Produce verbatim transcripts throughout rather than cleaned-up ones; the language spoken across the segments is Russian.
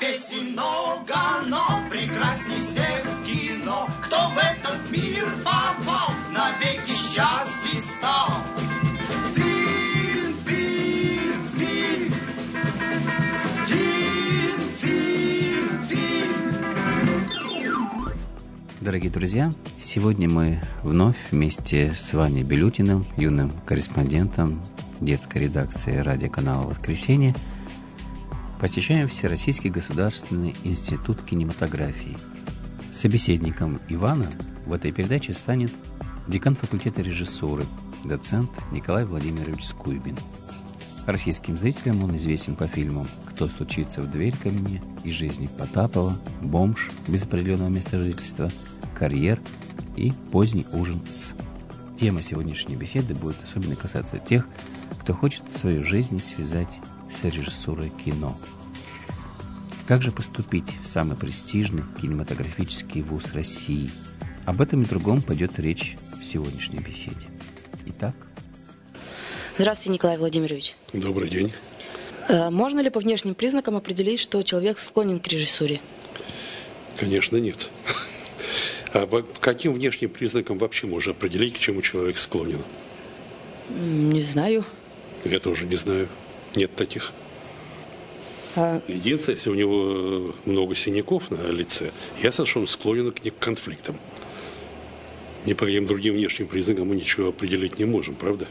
Песен много, но прекрасней всех кино. Кто в этот мир попал, навеки счастлив стал. Фильм, фильм, фильм. Фильм, фильм, фильм. Дорогие друзья, сегодня мы вновь вместе с Ваней Белютиным, юным корреспондентом детской редакции радиоканала «Воскресенье», посещаем Всероссийский государственный институт кинематографии. Собеседником Ивана в этой передаче станет декан факультета режиссуры, доцент Николай Владимирович Скуйбин. Российским зрителям он известен по фильмам «Кто стучится в дверь ко мне» и «Жизнь Потапова», «Бомж без определенного места жительства», «Карьер» и «Поздний ужин с». Тема сегодняшней беседы будет особенно касаться тех, кто хочет свою жизнь связать с режиссурой кино. Как же поступить в самый престижный кинематографический вуз России? Об этом и другом пойдет речь в сегодняшней беседе. Итак. Здравствуйте, Николай Владимирович. Добрый день. Можно ли по внешним признакам определить, что человек склонен к режиссуре? Конечно, нет. А по каким внешним признакам вообще можно определить, к чему человек склонен? Не знаю. Я тоже не знаю. Нет таких. А... Единственное, если у него много синяков на лице, ясно, что он склонен к конфликтам. Ни по каким другим внешним признакам мы ничего определить не можем, правда?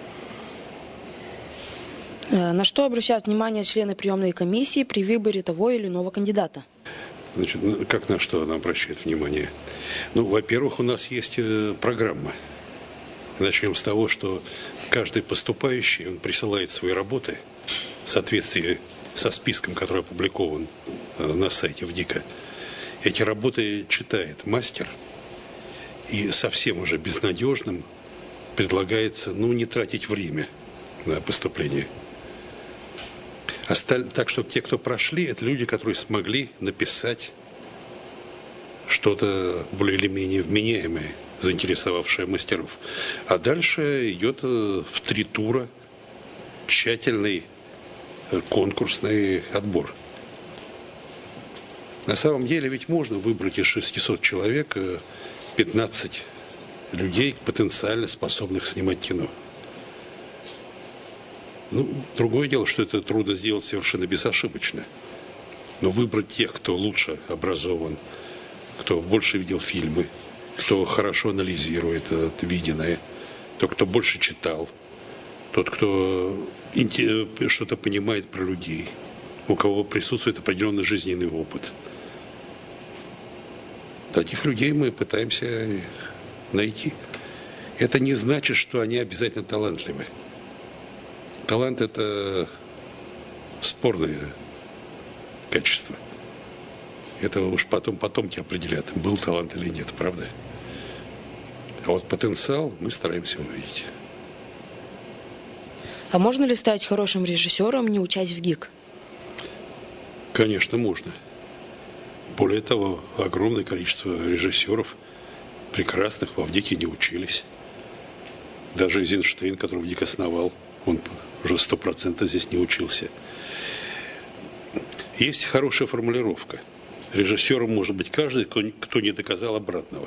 На что обращают внимание члены приемной комиссии при выборе того или иного кандидата? Значит, как на что она обращает внимание? Ну, во-первых, у нас есть программа. Начнем с того, что каждый поступающий, он присылает свои работы в соответствии со списком, который опубликован на сайте ВДИКа. Эти работы читает мастер, и совсем уже безнадежным предлагается, ну, не тратить время на поступление. Осталь... Так что те, кто прошли, это люди, которые смогли написать что-то более или менее вменяемое, заинтересовавшее мастеров. А дальше идет в три тура тщательный конкурсный отбор. На самом деле ведь можно выбрать из шестисот человек пятнадцать людей, потенциально способных снимать кино. Ну, другое дело, что это трудно сделать совершенно безошибочно. Но выбрать тех, кто лучше образован, кто больше видел фильмы, кто хорошо анализирует это виденное, тот, кто больше читал, тот, кто что-то понимает про людей, у кого присутствует определенный жизненный опыт. Таких людей мы пытаемся найти. Это не значит, что они обязательно талантливы. Талант – это спорное качество. Это уж потом потомки определят, был талант или нет, правда? А вот потенциал мы стараемся увидеть. А можно ли стать хорошим режиссером, не учась в ГИК? Конечно, можно. Более того, огромное количество режиссеров прекрасных во ВДИКе не учились. Даже Эйзенштейн, который ВДИК основал, он уже сто процентов здесь не учился. Есть хорошая формулировка. Режиссером может быть каждый, кто не доказал обратного.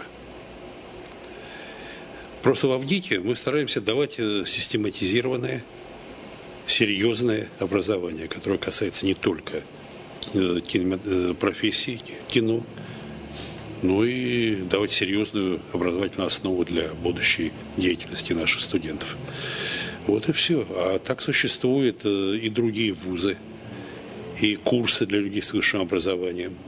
Просто во ВДИКе мы стараемся давать систематизированное, серьезное образование, которое касается не только профессии кино, но и давать серьезную образовательную основу для будущей деятельности наших студентов. Вот и все. А так существуют и другие вузы, и курсы для людей с высшим образованием.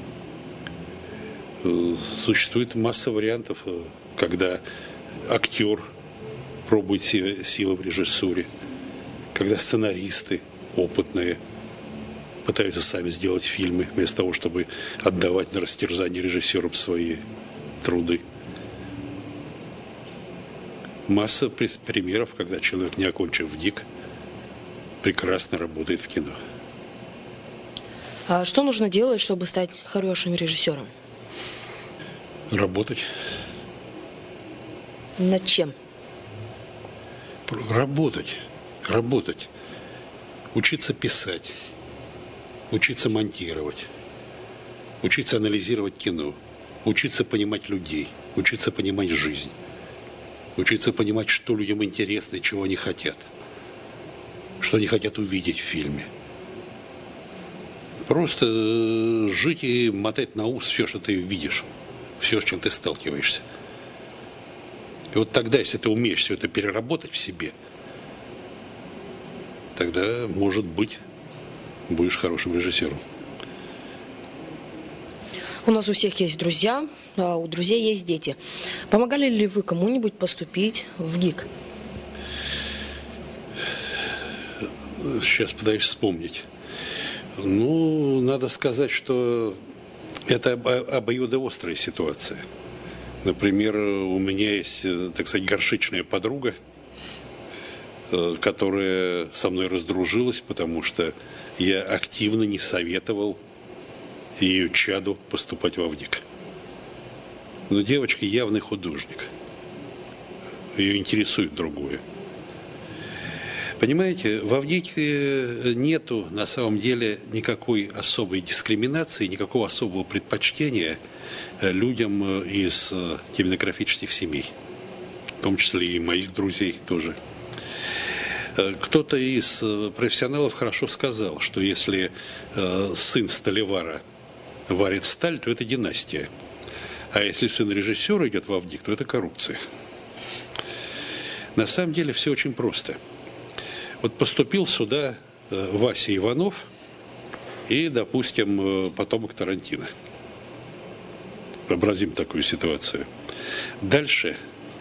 Существует масса вариантов, когда актер пробует силы в режиссуре, когда сценаристы опытные пытаются сами сделать фильмы, вместо того, чтобы отдавать на растерзание режиссерам свои труды. Масса примеров, когда человек, не окончив ВДИК, прекрасно работает в кино. А что нужно делать, чтобы стать хорошим режиссером? Работать. Над чем? Работать. Работать. Учиться писать. учиться монтировать, учиться анализировать кино, учиться понимать людей, учиться понимать жизнь, учиться понимать, что людям интересно и чего они хотят, что они хотят увидеть в фильме. Просто жить и мотать на ус все, что ты видишь, все, с чем ты сталкиваешься. И вот тогда, если ты умеешь все это переработать в себе, тогда, может быть, будешь хорошим режиссером. У нас у всех есть друзья, а у друзей есть дети. Помогали ли вы кому-нибудь поступить в ГИК? Сейчас пытаюсь вспомнить. Ну, надо сказать, что это обоюдоострая ситуация. Например, у меня есть, так сказать, горшечная подруга, которая со мной раздружилась, потому что я активно не советовал ее чаду поступать во ВГИК. Но девочка явный художник. Ее интересует другое. Понимаете, во ВГИКе нету на самом деле никакой особой дискриминации, никакого особого предпочтения людям из кинематографических семей. В том числе и моих друзей тоже. Кто-то из профессионалов хорошо сказал, что если сын сталевара варит сталь, то это династия. А если сын режиссера идет во ВГИК, то это коррупция. На самом деле все очень просто. Вот поступил сюда Вася Иванов и, допустим, потомок Тарантино. Вообразим такую ситуацию. Дальше,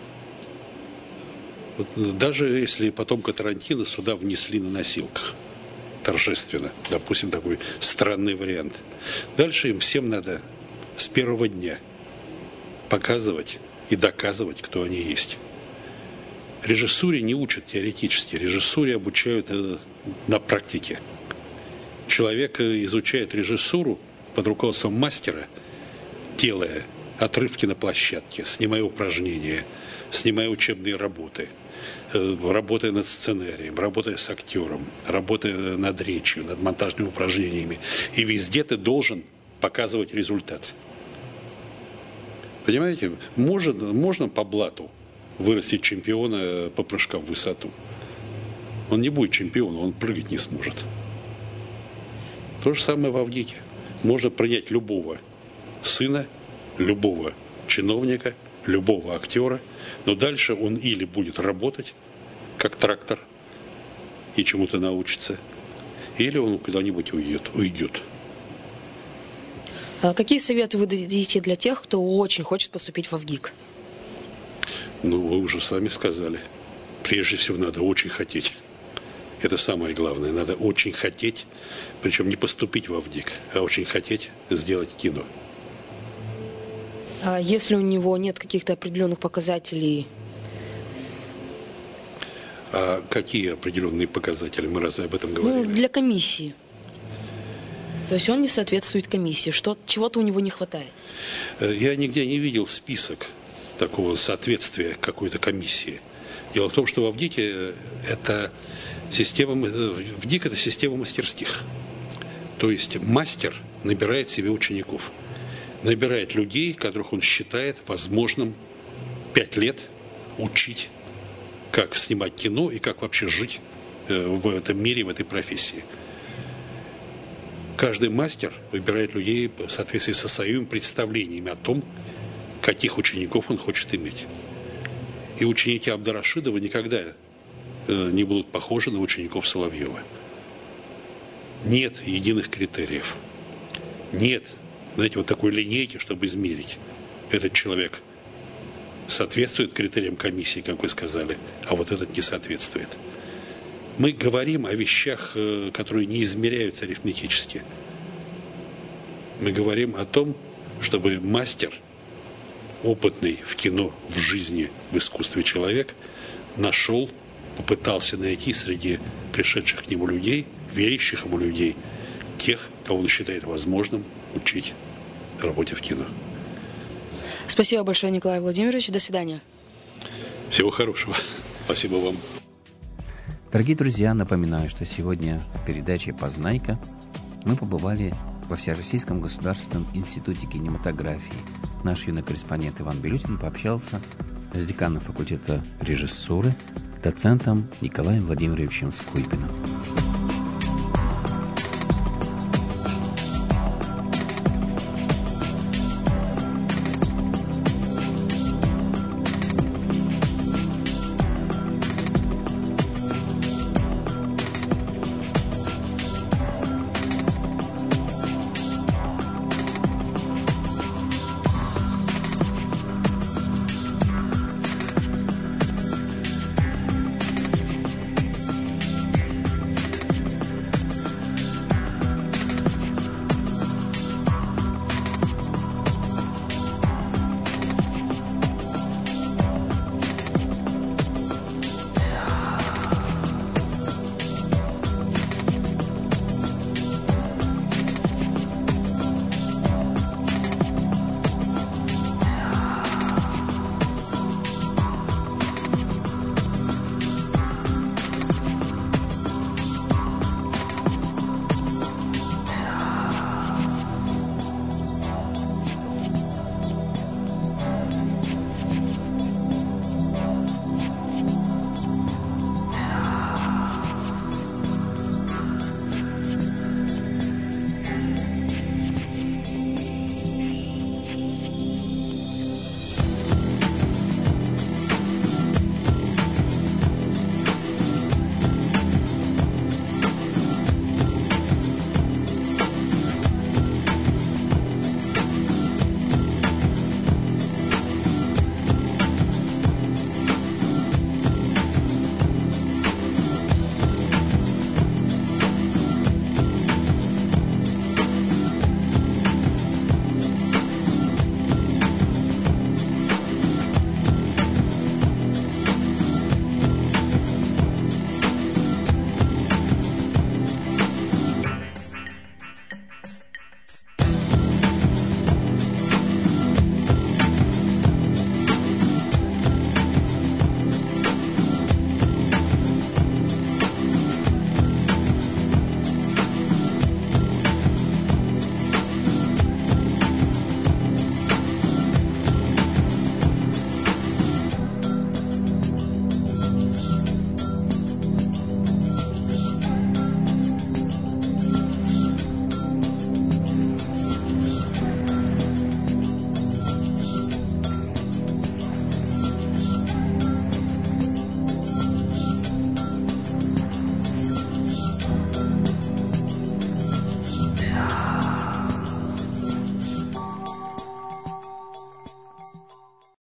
вот, даже если потомка Тарантино сюда внесли на носилках, торжественно, допустим, такой странный вариант. Дальше им всем надо с первого дня показывать и доказывать, кто они есть. Режиссуре не учат теоретически, режиссуре обучают на практике. Человек изучает режиссуру под руководством мастера, делая отрывки на площадке, снимая упражнения, снимая учебные работы, работая над сценарием, работая с актером, работая над речью, над монтажными упражнениями. И везде ты должен показывать результат. Понимаете, может, можно по блату вырастить чемпиона по прыжкам в высоту. Он не будет чемпионом, он прыгать не сможет. То же самое во ВГИКе. Можно принять любого сына, любого чиновника, любого актера, но дальше он или будет работать как трактор и чему-то научится, или он куда-нибудь уйдет. уйдет. А какие советы вы дадите для тех, кто очень хочет поступить во ВГИК? Ну, вы уже сами сказали. Прежде всего, надо очень хотеть. Это самое главное. Надо очень хотеть, причем не поступить во ВГИК, а очень хотеть сделать кино. А если у него нет каких-то определенных показателей? А какие определенные показатели? Мы разве об этом говорили? Ну, для комиссии. То есть он не соответствует комиссии. Что, чего-то у него не хватает. Я нигде не видел список такого соответствия какой-то комиссии. Дело в том, что во ВГИКе это система, ВГИК это система мастерских. То есть мастер набирает себе учеников. Набирает людей, которых он считает возможным пять лет учить, как снимать кино и как вообще жить в этом мире, в этой профессии. Каждый мастер выбирает людей в соответствии со своими представлениями о том, каких учеников он хочет иметь. И ученики Абдар-Рашидова никогда не будут похожи на учеников Соловьева. Нет единых критериев. Нет, знаете, вот такой линейки, чтобы измерить. Этот человек соответствует критериям комиссии, как вы сказали, а вот этот не соответствует. Мы говорим о вещах, которые не измеряются арифметически. Мы говорим о том, чтобы мастер, опытный в кино, в жизни, в искусстве человек, нашел, попытался найти среди пришедших к нему людей, верящих ему людей, тех, кого он считает возможным учить работе в кино. Спасибо большое, Николай Владимирович. До свидания. Всего хорошего. Спасибо вам. Дорогие друзья, напоминаю, что сегодня в передаче «Познайка» мы побывали во Всероссийском государственном институте кинематографии. Наш юный корреспондент Иван Белютин пообщался с деканом факультета режиссуры, доцентом Николаем Владимировичем Скульпиным.